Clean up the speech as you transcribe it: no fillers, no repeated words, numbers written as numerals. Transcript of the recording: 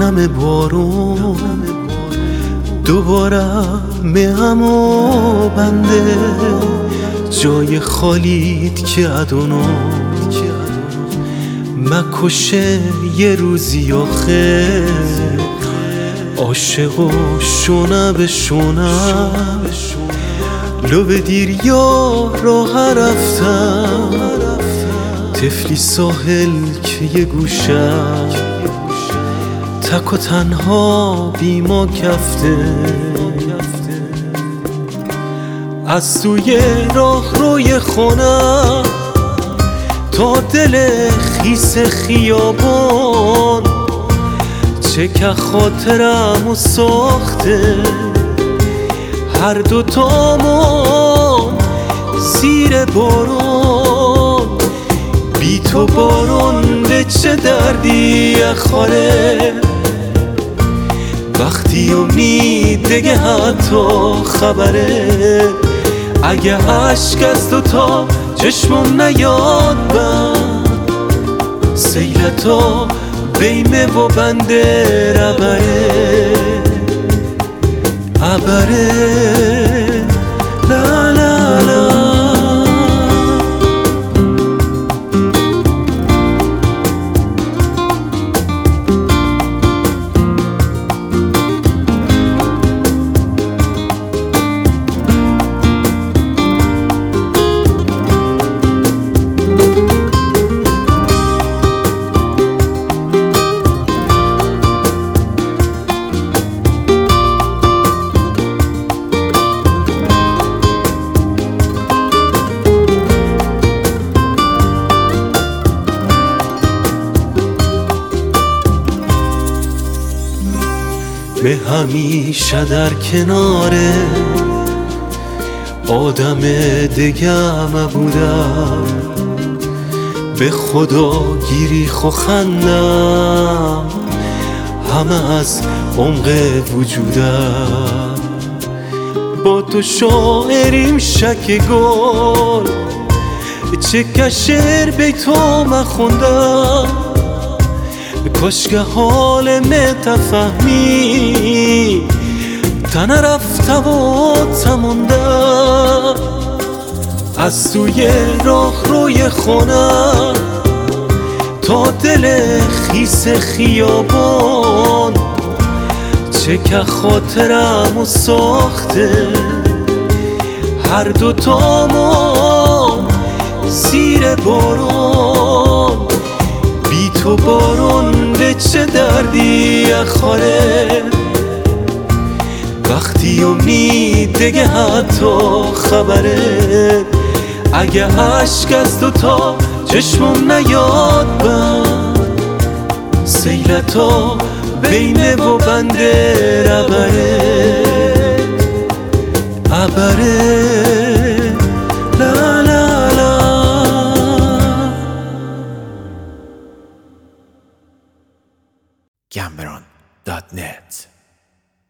نم بارون دوباره همو بنده جای خالیت که ادونو مکشه یه روزی آخه عاشق و شونه به شونه لو به دیر یا راه رفتم طفلی ساحل که یه گوشه تک و تنها بی ما کفته از توی راه روی خونه تا دل خیس خیابان چه که خاطرمو ساخته هر دوتامون زیر بارون بی تو بارون به چه دردی اخاره وقتی امید دیگه حتی خبره اگه عشق از دوتا چشمم نیاد بند سیلتا بیمه و بنده ربره عبره لا لا لا به همیشه در کنار آدم دگم بودم به خدا گیری خندم همه از عمق وجودم با تو شاعریم شک گل چه که شعر به تو مخوندم کاش که حال متفهمی تن رفته و تمونده از توی راه روی خونه تا دل خیس خیابان چه که خاطرمو ساخته هر دوتامون زیر بارون بی تو بارون به چه دردی اخاره وقتی امید دیگه حتی خبره اگه عشق از دوتا چشمم نیاد بند سیلتا بینه و بنده ربره عبره لا لا لا Cameron.net